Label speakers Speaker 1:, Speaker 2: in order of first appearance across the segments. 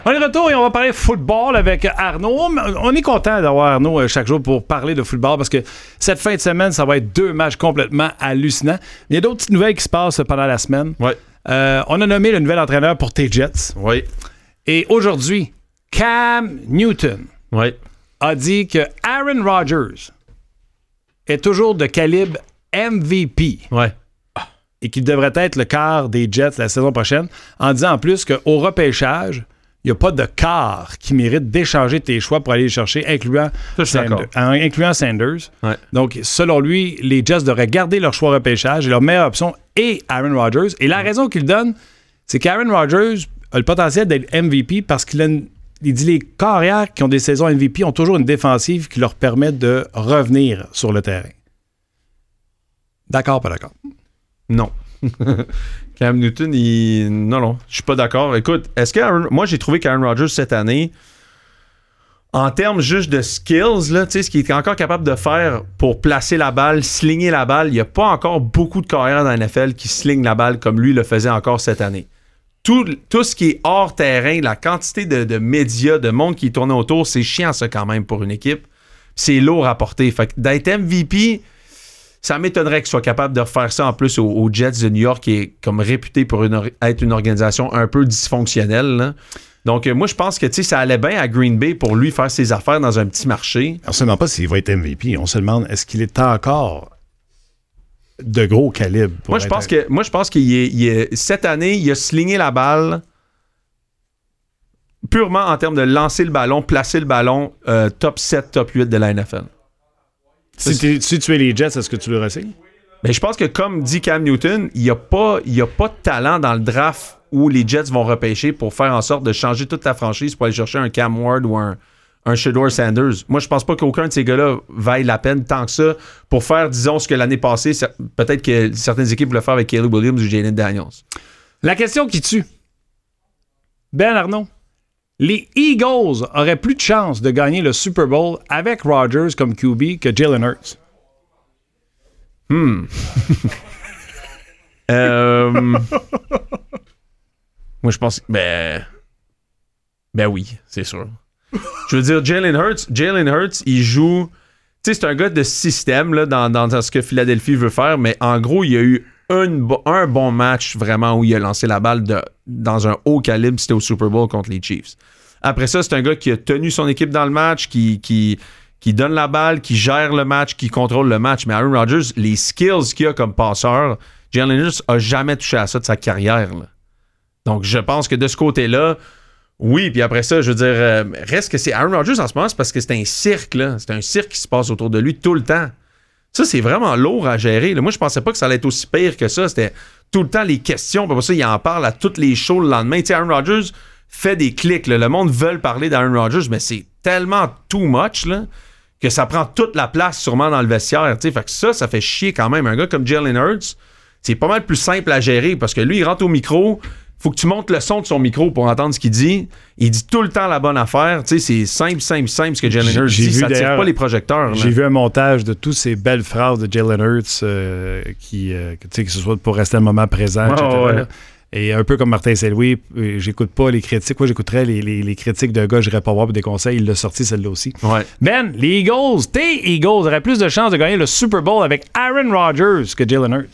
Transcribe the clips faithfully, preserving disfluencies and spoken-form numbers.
Speaker 1: On est de retour et on va parler football avec Arnaud. On est content d'avoir Arnaud chaque jour pour parler de football parce que cette fin de semaine, ça va être deux matchs complètement hallucinants. Il y a d'autres petites nouvelles qui se passent pendant la semaine.
Speaker 2: Ouais.
Speaker 1: Euh, on a nommé le nouvel entraîneur pour tes Jets.
Speaker 2: Oui.
Speaker 1: Et aujourd'hui, Cam Newton
Speaker 2: oui.
Speaker 1: a dit que Aaron Rodgers est toujours de calibre M V P.
Speaker 2: Ouais.
Speaker 1: Et qu'il devrait être le quart des Jets la saison prochaine, en disant en plus qu'au repêchage, il n'y a pas de quart qui mérite d'échanger tes choix pour aller les chercher, incluant,
Speaker 2: Ça, je suis
Speaker 1: Sanders, incluant Sanders.
Speaker 2: Ouais.
Speaker 1: Donc, selon lui, les Jets devraient garder leur choix repêchage et leur meilleure option est Aaron Rodgers. Et la raison qu'il donne, c'est qu'Aaron Rodgers a le potentiel d'être M V P parce qu'il a une, il dit les carrières qui ont des saisons M V P ont toujours une défensive qui leur permet de revenir sur le terrain. D'accord, pas d'accord?
Speaker 2: Non. Cam Newton, il... non, non, je suis pas d'accord. Écoute, est-ce que Aaron... moi j'ai trouvé qu'Aaron Rodgers cette année, en termes juste de skills, là, ce qu'il est encore capable de faire pour placer la balle, slinger la balle, il n'y a pas encore beaucoup de carrières dans la N F L qui slingent la balle comme lui le faisait encore cette année. Tout, tout ce qui est hors terrain, la quantité de, de médias, de monde qui tournait autour, c'est chiant ça quand même pour une équipe. C'est lourd à porter. Fait que d'être M V P, ça m'étonnerait qu'il soit capable de refaire ça en plus aux, aux Jets de New York, qui est comme réputé pour une, être une organisation un peu dysfonctionnelle. Là. Donc, euh, moi, je pense que ça allait bien à Green Bay pour lui faire ses affaires dans un petit marché.
Speaker 1: Alors, seulement pas s'il va être M V P. On se demande, est-ce qu'il est encore de gros calibre?
Speaker 2: Moi, je pense que, moi, je pense qu'il est, il est, cette année, il a slingé la balle purement en termes de lancer le ballon, placer le ballon, euh, top sept, top huit de la N F L.
Speaker 1: Si, si tu es les Jets, est-ce que tu le re-signes?
Speaker 2: Ben, je pense que comme dit Cam Newton, il n'y a, a pas de talent dans le draft où les Jets vont repêcher pour faire en sorte de changer toute ta franchise pour aller chercher un Cam Ward ou un, un Shedeur Sanders. Moi, je pense pas qu'aucun de ces gars-là vaille la peine tant que ça pour faire, disons, ce que l'année passée, peut-être que certaines équipes voulaient faire avec Caleb Williams ou Jalen Daniels. La question qui tue.
Speaker 1: Ben Arnaud. Les Eagles auraient plus de chances de gagner le Super Bowl avec Rodgers comme Q B que Jalen Hurts.
Speaker 2: Hmm. euh... Moi, je pense que... Ben... Ben oui, c'est sûr. Je veux dire, Jalen Hurts, Jalen Hurts, il joue... Tu sais, c'est un gars de système là, dans, dans ce que Philadelphie veut faire, mais en gros, il y a eu une, un bon match vraiment où il a lancé la balle de, dans un haut calibre, c'était au Super Bowl contre les Chiefs. Après ça, c'est un gars qui a tenu son équipe dans le match, qui, qui, qui donne la balle, qui gère le match, qui contrôle le match. Mais Aaron Rodgers, les skills qu'il a comme passeur, Jalen Hurts a jamais touché à ça de sa carrière. Là. Donc, je pense que de ce côté-là, oui. Puis après ça, je veux dire, euh, reste que c'est Aaron Rodgers en ce moment, c'est parce que c'est un cirque. Là. C'est un cirque qui se passe autour de lui tout le temps. Ça, c'est vraiment lourd à gérer. Là. Moi, je pensais pas que ça allait être aussi pire que ça. C'était tout le temps les questions. Pour ça, il en parle à toutes les shows le lendemain. Tu sais, Aaron Rodgers fait des clics. Là. Le monde veut parler d'Aaron Rodgers, mais c'est tellement too much là, que ça prend toute la place sûrement dans le vestiaire. T'sais. Fait que ça, ça fait chier quand même. Un gars comme Jalen Hurts, c'est pas mal plus simple à gérer parce que lui, il rentre au micro, faut que tu montes le son de son micro pour entendre ce qu'il dit. Il dit tout le temps la bonne affaire. T'sais, c'est simple, simple, simple ce que Jalen Hurts dit. Ça tire pas les projecteurs. Là.
Speaker 1: J'ai vu un montage de toutes ces belles phrases de Jalen Hurts euh, qui, euh, que, que ce soit pour rester un moment présent,
Speaker 2: oh, et cetera.
Speaker 1: Ouais. Et un peu comme Martin Saint-Louis, j'écoute pas les critiques. Moi, j'écouterais les, les, les critiques de gars, j'irais pas voir pour des conseils. Il l'a sorti celle-là aussi.
Speaker 2: Ouais.
Speaker 1: Ben, les Eagles, tes Eagles auraient plus de chances de gagner le Super Bowl avec Aaron Rodgers que Jalen Hurts.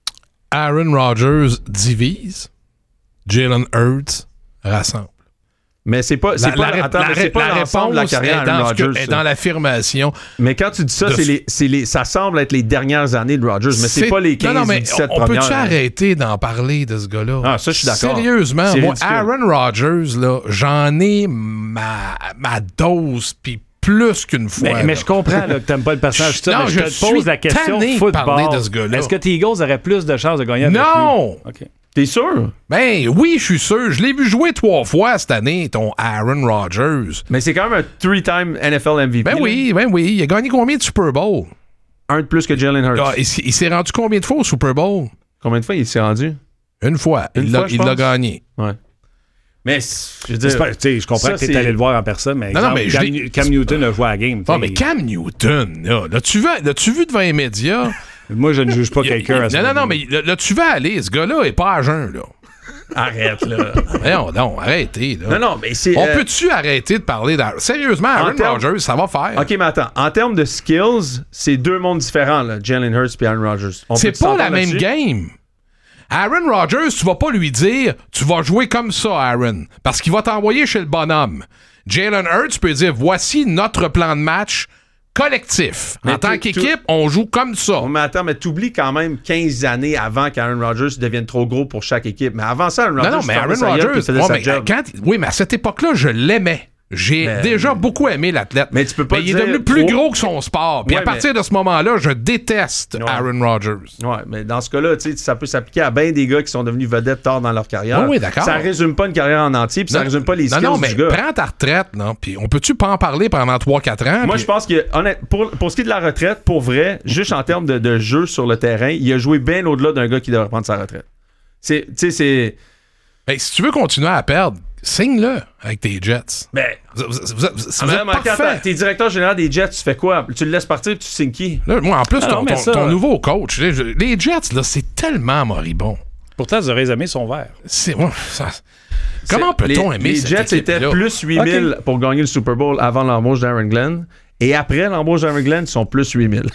Speaker 3: Aaron Rodgers divise, Jalen Hurts rassemble.
Speaker 2: Mais c'est pas, c'est
Speaker 3: la,
Speaker 2: pas,
Speaker 3: la,
Speaker 2: attends,
Speaker 3: la,
Speaker 2: mais c'est pas
Speaker 3: la
Speaker 2: l'ensemble de la carrière
Speaker 3: est
Speaker 2: Aaron
Speaker 3: dans,
Speaker 2: Rodgers.
Speaker 3: est dans l'affirmation.
Speaker 2: Mais quand tu dis ça,
Speaker 3: de...
Speaker 2: c'est les, c'est les, ça semble être les dernières années de Rodgers, mais c'est, c'est pas les quinze
Speaker 3: non, non, mais
Speaker 2: ou dix-sept
Speaker 3: on,
Speaker 2: premières.
Speaker 3: On peut-tu arrêter d'en parler de ce gars-là?
Speaker 2: Ah, ça, je suis d'accord.
Speaker 3: Sérieusement,
Speaker 2: c'est
Speaker 3: moi,
Speaker 2: ridicule.
Speaker 3: Aaron Rodgers, là, j'en ai ma, ma dose, puis plus qu'une fois.
Speaker 1: Mais, mais je comprends là, que t'aimes pas le personnage.
Speaker 3: Non,
Speaker 1: mais
Speaker 3: je,
Speaker 1: je te pose la question football.
Speaker 3: De ce gars-là.
Speaker 1: Est-ce que tes Eagles auraient plus de chances de gagner avec
Speaker 3: non!
Speaker 1: lui? OK.
Speaker 2: T'es sûr?
Speaker 3: Ben oui, je suis sûr. Je l'ai vu jouer trois fois cette année, ton Aaron Rodgers.
Speaker 2: Mais c'est quand même un three-time N F L M V P.
Speaker 3: Ben
Speaker 2: là.
Speaker 3: oui, ben oui. Il a gagné combien de Super Bowl?
Speaker 2: Un de plus que Jalen Hurts.
Speaker 3: Ah, il, il s'est rendu combien de fois au Super Bowl?
Speaker 2: Combien de fois il s'est rendu?
Speaker 3: Une fois.
Speaker 2: Une
Speaker 3: il
Speaker 2: fois,
Speaker 3: l'a,
Speaker 2: je
Speaker 3: il l'a
Speaker 2: pense.
Speaker 3: gagné.
Speaker 2: Ouais. Mais, je veux dire...
Speaker 1: Pas, je comprends
Speaker 2: ça,
Speaker 1: que t'es
Speaker 2: c'est...
Speaker 1: allé le voir en personne, mais,
Speaker 3: Non,
Speaker 1: exemple,
Speaker 3: non, mais
Speaker 1: Cam,
Speaker 3: je
Speaker 1: Cam Newton a joué à la game.
Speaker 3: Ah, mais Cam Newton, là, l'as-tu vu, l'as-tu vu devant les médias?
Speaker 1: Moi, je ne juge pas
Speaker 3: Il-
Speaker 1: quelqu'un
Speaker 3: il-
Speaker 1: à ce
Speaker 3: Non, non,
Speaker 1: moment-là.
Speaker 3: non, mais là, tu vas aller. Ce gars-là est pas à jeun, là.
Speaker 2: Arrête, là.
Speaker 3: Non, non, arrêtez. Là.
Speaker 2: Non, non, mais c'est...
Speaker 3: On
Speaker 2: euh,
Speaker 3: peut-tu arrêter de parler d'Aaron? Sérieusement, Aaron
Speaker 2: termes...
Speaker 3: Rodgers, ça va faire.
Speaker 2: OK, mais attends. En termes de skills, c'est deux mondes différents, là. Jalen Hurts et Aaron Rodgers. On
Speaker 3: c'est pas la même
Speaker 2: là-dessus?
Speaker 3: game. Aaron Rodgers, tu vas pas lui dire tu vas jouer comme ça, Aaron, parce qu'il va t'envoyer chez le bonhomme. Jalen Hurts peut dire voici notre plan de match collectif.
Speaker 2: Mais
Speaker 3: en tant
Speaker 2: tu-
Speaker 3: qu'équipe,
Speaker 2: tu-
Speaker 3: on joue comme ça.
Speaker 2: Mais attends, mais t'oublies quand même quinze années avant qu'Aaron Rodgers devienne trop gros pour chaque équipe. Mais avant ça, Aaron Rodgers...
Speaker 3: Non, non, mais
Speaker 2: fermait
Speaker 3: Aaron
Speaker 2: sa gueule, puis
Speaker 3: Rodgers,
Speaker 2: il faisait
Speaker 3: ouais,
Speaker 2: sa
Speaker 3: mais
Speaker 2: job.
Speaker 3: quand, oui, mais à cette époque-là, je l'aimais. J'ai
Speaker 2: Mais-
Speaker 3: déjà beaucoup aimé l'athlète.
Speaker 2: Mais tu peux pas
Speaker 3: il est
Speaker 2: dire
Speaker 3: devenu plus
Speaker 2: trop-
Speaker 3: gros que son sport. Puis
Speaker 2: Ouais,
Speaker 3: à partir de ce moment-là, je déteste
Speaker 2: Ouais.
Speaker 3: Aaron Rodgers.
Speaker 2: Ouais, mais dans ce cas-là, tu sais, ça peut s'appliquer à bien des gars qui sont devenus vedettes tard dans leur carrière.
Speaker 3: Oui, oui, d'accord.
Speaker 2: Ça résume pas une carrière en entier, puis ça
Speaker 3: Non,
Speaker 2: résume pas les
Speaker 3: non,
Speaker 2: skills
Speaker 3: non, mais
Speaker 2: du gars.
Speaker 3: prends ta retraite, non? Puis on peut-tu pas en parler pendant trois quatre ans?
Speaker 2: Moi,
Speaker 3: puis-
Speaker 2: je pense que, honnête, pour, pour ce qui est de la retraite, pour vrai, juste en termes de, de jeu sur le terrain, il a joué bien au-delà d'un gars qui devrait prendre sa retraite. C'est, tu sais, c'est...
Speaker 3: Ben, si tu veux continuer à perdre, signe-le avec tes Jets.
Speaker 2: Ben,
Speaker 3: Vous, vous- vous- vous- vous
Speaker 2: ah, mais
Speaker 3: êtes
Speaker 2: non, mais attends,
Speaker 3: parfait.
Speaker 2: attends, t'es directeur général des Jets, tu fais quoi? Tu le laisses partir, puis tu signes qui?
Speaker 3: Là, moi, en plus,
Speaker 1: Ah
Speaker 3: ton,
Speaker 1: non, mais
Speaker 3: ton-
Speaker 1: ça,
Speaker 3: ton
Speaker 1: euh,
Speaker 3: nouveau coach, là, je- les Jets, là, c'est tellement moribond.
Speaker 1: Pourtant, les oreilles aimées sont verts.
Speaker 3: C'est, ouais, ça- comment peut-on
Speaker 2: les,
Speaker 3: aimer
Speaker 2: Les
Speaker 3: cette
Speaker 2: Jets étaient
Speaker 3: équipe-là?
Speaker 2: plus huit mille
Speaker 1: Ok.
Speaker 2: pour gagner le Super Bowl avant l'embauche d'Aaron Glenn. Et après l'embauche d'Aaron Glenn, ils sont plus huit mille.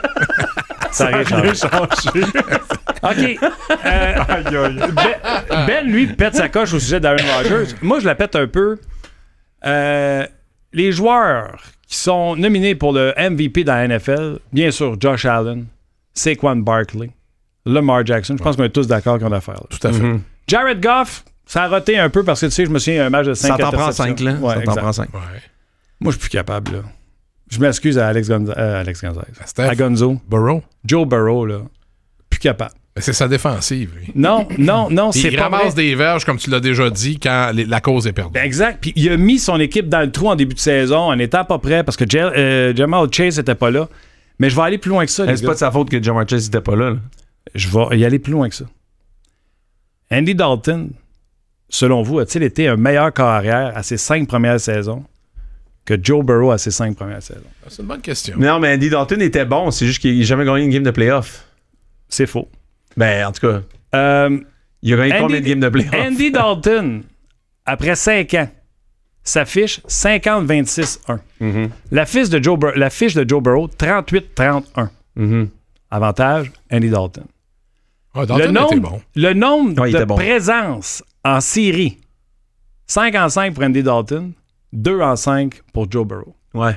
Speaker 1: Ça a rien changé. OK. Euh, ben, Ben, lui, pète sa coche au sujet d'Aaron Rodgers. Moi, je la pète un peu. Euh, les joueurs qui sont nominés pour le M V P dans la N F L, bien sûr, Josh Allen, Saquon Barkley, Lamar Jackson. Je pense qu'on est tous d'accord qu'on a affaire. Là.
Speaker 3: Tout à fait.
Speaker 2: Mm-hmm.
Speaker 1: Jared Goff, ça a roté un peu parce que, tu sais, je me souviens, un match de cinq
Speaker 2: Ça t'en prend cinq, là.
Speaker 1: Ouais,
Speaker 2: ça t'en
Speaker 1: exact.
Speaker 2: prend cinq.
Speaker 3: Ouais.
Speaker 1: Moi, je suis plus capable, là. Je m'excuse à Alex, Gonza- euh, Alex Gonzalez.
Speaker 3: Steph.
Speaker 1: À Gonzo.
Speaker 3: Burrow,
Speaker 1: Joe Burrow, là. Plus capable.
Speaker 3: ben, c'est sa défensive, lui.
Speaker 1: Non, non, non,
Speaker 3: Puis
Speaker 1: c'est
Speaker 3: il
Speaker 1: pas
Speaker 3: ramasse
Speaker 1: vrai.
Speaker 3: des verges, comme tu l'as déjà dit, quand les- la cause est perdue.
Speaker 1: Ben, exact. Puis il a mis son équipe dans le trou en début de saison en n'étant pas prêt parce que Jel- euh, Jamal Chase n'était pas là. Mais je vais aller plus loin que ça, les
Speaker 2: C'est
Speaker 1: gars.
Speaker 2: pas de sa faute que Jamar Chase n'était pas là. là.
Speaker 1: Je vais y aller plus loin que ça. Andy Dalton, selon vous, a-t-il été un meilleur corps arrière à ses cinq premières saisons que Joe Burrow à ses cinq premières saisons?
Speaker 3: C'est une bonne question.
Speaker 2: Non, mais Andy Dalton était bon. C'est juste qu'il n'a jamais gagné une game de playoff.
Speaker 1: C'est faux.
Speaker 2: Ben, en tout cas,
Speaker 1: Euh,
Speaker 2: il a gagné
Speaker 1: Andy-
Speaker 2: combien de games de playoff?
Speaker 1: Andy Dalton, après cinq ans, s'affiche cinquante vingt-six un.
Speaker 2: Mhm.
Speaker 1: La fiche de Joe, Bur- la fiche de Joe Burrow, trente-huit trente un.
Speaker 2: Mhm.
Speaker 1: Avantage, Andy Dalton.
Speaker 3: Ah, Dalton
Speaker 1: le,
Speaker 3: était
Speaker 1: nombre,
Speaker 3: bon.
Speaker 1: le nombre
Speaker 2: Ouais, il
Speaker 1: de
Speaker 2: était bon.
Speaker 1: présences en série, cinq en cinq pour Andy Dalton, deux en cinq pour Joe Burrow.
Speaker 2: Ouais.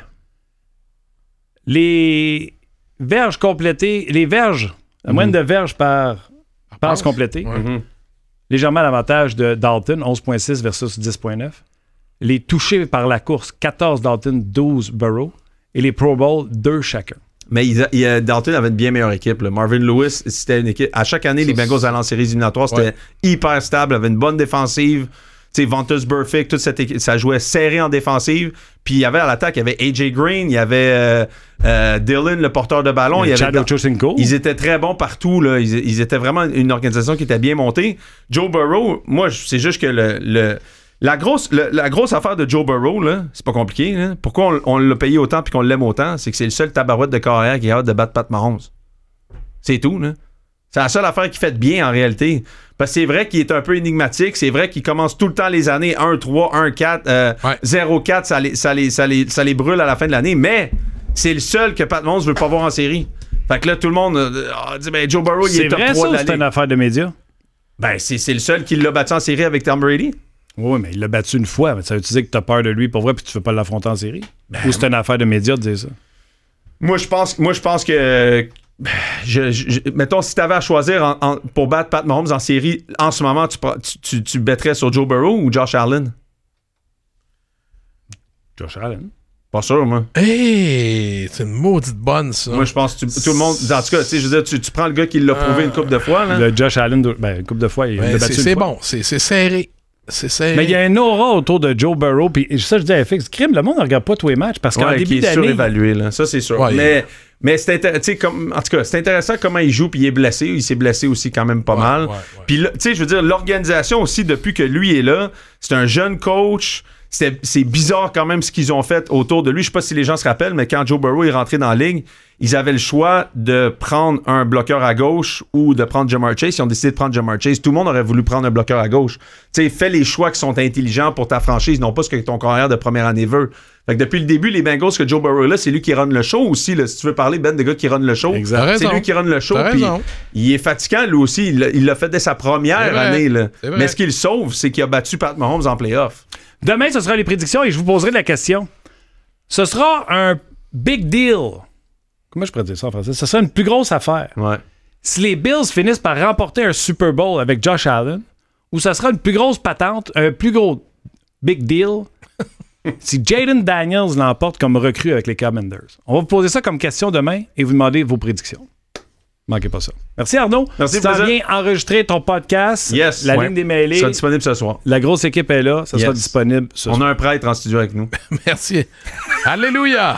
Speaker 1: Les verges complétées, les verges, la moyenne de verges par passe complétée,
Speaker 3: Ouais.
Speaker 2: Mhm.
Speaker 1: légèrement à l'avantage de Dalton, onze virgule six versus dix virgule neuf. Les touchés par la course, quatorze Dalton, douze Burrow. Et les Pro Bowl, deux chacun.
Speaker 2: Mais il a- il a- Dalton avait une bien meilleure équipe. là. Marvin Lewis, c'était une équipe. À chaque année,
Speaker 3: Ça,
Speaker 2: les Bengals
Speaker 3: c'est-
Speaker 2: allaient en séries éliminatoires. C'était
Speaker 3: Ouais.
Speaker 2: hyper stable, avait une bonne défensive. Tu sais, Vontaze Burfict, toute cette équipe, ça jouait serré en défensive. Puis il y avait à l'attaque, il y avait A J Green, il y avait euh, euh, Dylan, le porteur de ballon. Il y avait
Speaker 1: Chad Ochocinco.
Speaker 2: Ils étaient très bons partout. Là. Ils, ils étaient vraiment une organisation qui était bien montée. Joe Burrow, moi, je- c'est juste que le, le- la, grosse, le- la grosse affaire de Joe Burrow, là, c'est pas compliqué. Là. Pourquoi on, on l'a payé autant puis qu'on l'aime autant? C'est que c'est le seul tabarouette de carrière qui est hâte de battre Pat Mahomes. C'est tout. Là. C'est la seule affaire qu'il fait de bien en réalité. Parce que c'est vrai qu'il est un peu énigmatique. C'est vrai qu'il commence tout le temps les années un trois, un quatre, euh,
Speaker 3: Ouais.
Speaker 2: zéro quatre. Ça les, ça, les, ça, les, ça les brûle à la fin de l'année. Mais c'est le seul que Pat Mahomes veut pas voir en série. Fait que là, tout le monde euh, a dit ben, Joe Burrow, il
Speaker 1: C'est
Speaker 2: est top
Speaker 1: vrai
Speaker 2: trois
Speaker 1: ça
Speaker 2: de
Speaker 1: ou
Speaker 2: la
Speaker 1: c'est une
Speaker 2: ligue.
Speaker 1: affaire de médias?
Speaker 2: Ben, c'est, c'est le seul qui l'a battu en série avec Tom Brady.
Speaker 1: Oui, mais il l'a battu une fois. Mais ça veut dire que tu as peur de lui pour vrai puis tu ne veux pas l'affronter en série? Ou c'est une affaire de médias de dire ça?
Speaker 2: Moi, je pense, moi, je pense que. Je, je- mettons, si tu avais à choisir en- en- pour battre Pat Mahomes en série, en ce moment, tu, prends- tu, tu, tu bêterais sur Joe Burrow ou Josh Allen?
Speaker 1: Josh Allen.
Speaker 2: Pas sûr, moi.
Speaker 3: Hey, c'est une maudite bonne, ça.
Speaker 2: Moi, je pense que tu- tout le monde. En tout cas, tu sais, je veux dire, tu, tu prends le gars qui l'a prouvé une couple de fois. Là.
Speaker 1: Le Josh Allen, de- ben, une couple de fois, il
Speaker 3: Ben,
Speaker 1: l'a
Speaker 3: c'est
Speaker 1: battu une
Speaker 3: c'est
Speaker 1: fois.
Speaker 3: bon, c'est c'est serré. C'est serré.
Speaker 1: Mais il y a un aura autour de Joe Burrow. Puis ça, je dis à F X, crime, le monde ne regarde pas tous les matchs parce qu'en
Speaker 2: Ouais,
Speaker 1: début
Speaker 2: qui est
Speaker 1: d'année.
Speaker 2: surévalué, là. Ça, c'est sûr.
Speaker 3: Ouais,
Speaker 2: mais mais c'est intér- tu sais, comme, en tout cas, c'est intéressant comment il joue, puis il est blessé. Il s'est blessé aussi quand même pas
Speaker 3: Ouais,
Speaker 2: mal.
Speaker 3: ouais, ouais.
Speaker 2: Puis là, tu sais, je veux dire, l'organisation aussi, depuis que lui est là, c'est un jeune coach. c'était, c'est bizarre quand même ce qu'ils ont fait autour de lui. Je sais pas si les gens se rappellent, mais quand Joe Burrow est rentré dans la ligue, ils avaient le choix de prendre un bloqueur à gauche ou de prendre Ja'Marr Chase. Ils ont décidé de prendre Ja'Marr Chase. Tout le monde aurait voulu prendre un bloqueur à gauche. Tu sais, fais les choix qui sont intelligents pour ta franchise, non pas ce que ton carrière de première année veut. Fait que depuis le début, les Bengals que Joe Burrow là, c'est lui qui run le show aussi. Là, si tu veux parler, Ben, de gars qui run le show,
Speaker 1: Exact.
Speaker 2: c'est lui qui run le show. Puis il est fatigant, lui aussi. Il, il l'a fait dès sa première année. Là. Mais ce qu'il sauve, c'est qu'il a battu Pat Mahomes en playoff.
Speaker 1: Demain, ce sera les prédictions et je vous poserai la question. Ce sera un big deal. Comment je pourrais dire ça en français? Ce sera une plus grosse affaire.
Speaker 2: Ouais.
Speaker 1: Si les Bills finissent par remporter un Super Bowl avec Josh Allen, ou ce sera une plus grosse patente, un plus gros big deal, si Jaden Daniels l'emporte comme recrue avec les Commanders. On va vous poser ça comme question demain et vous demander vos prédictions. Manquez pas ça. Merci Arnaud.
Speaker 2: Merci.
Speaker 1: Tu t'en viens enregistrer ton podcast.
Speaker 2: Yes.
Speaker 1: La
Speaker 2: ouais.
Speaker 1: ligne des mêlés.
Speaker 2: Ça sera disponible ce soir.
Speaker 1: La grosse équipe est là. Ça
Speaker 2: yes.
Speaker 1: sera disponible ce
Speaker 2: On
Speaker 1: soir.
Speaker 2: a un prêtre en studio avec nous.
Speaker 3: Merci. Alléluia.